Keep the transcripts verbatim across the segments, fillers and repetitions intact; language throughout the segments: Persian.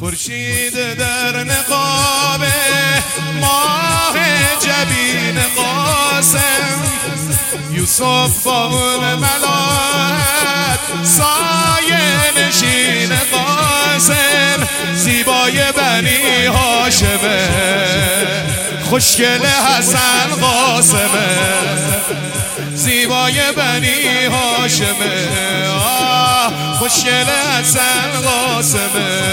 خورشید در نقاب ماه جبین قاسم، یوسف با اون ملاحت سایه نشین قاسم، زیبای بنی هاشمه خوشگل حسن قاسمه، زیبای بنی هاشمه خوشگل حسن قاسمه،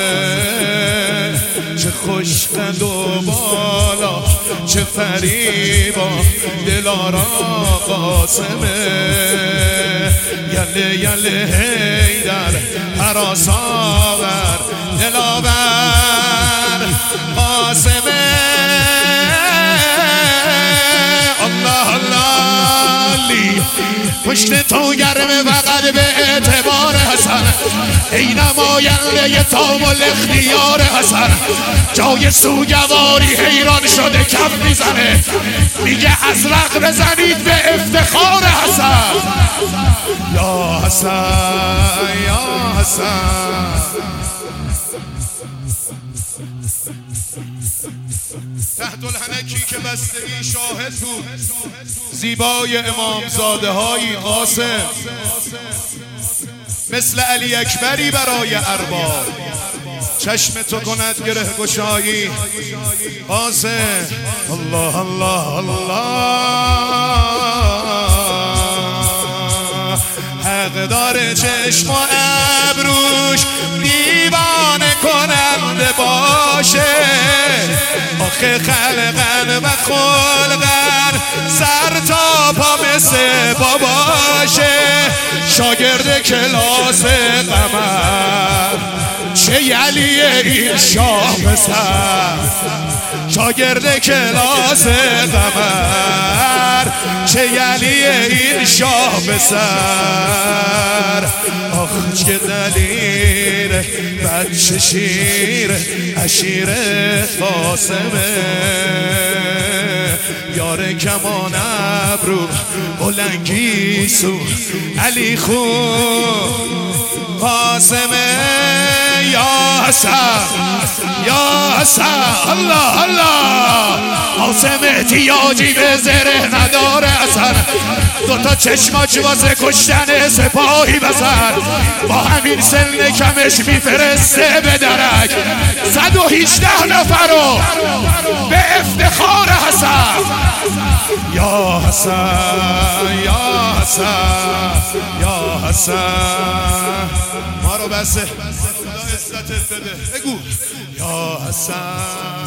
چه خوش قد و بالا چه فریبا دلارا قاسمه، یله یله حیدر هراس آور دلاور قاسمه. الله الله لی پشت تو گرمه فقط به اعتبار حسن، ای نماینده تام الاختیار حسن، جای سوگواری حیران شده کف میزنه، میگه ازرق بزنید به افتخار حسن. یا حسن یا حسن تحت الحنکی که بستگی شاهد بود، زیبای امامزاده های قاسم، مثل علی اکبری برای ارباب، چشم تو کند گره گشایی قاسم. الله الله الله حق داره چشم و ابروش دیوانه کننده باشه، آخه خلقن و خلقن سر تا پا مثل باباشه، شاگرد کلاس قمر چه یلی این شاه پسر، شاگرد کلاس قمر چه یلی این شاه پسر، آخ چه دلیر بچه شیر اشیر قاسمه، یار کمان ابرو بلنگی سو علی خون قاسمه. یا حسن یا حسن الله الله قاسم احتیاجی به زره نداره حسن، دوتا چشماش واسه کشتن سپاهی بزن، با همین سن کمش میفرسته به درک صد و هجده نفر رو به افتخار حسن. یا حسن یا حسن یا حسن ما رو بسه خدا عزتت بده بگو یا حسن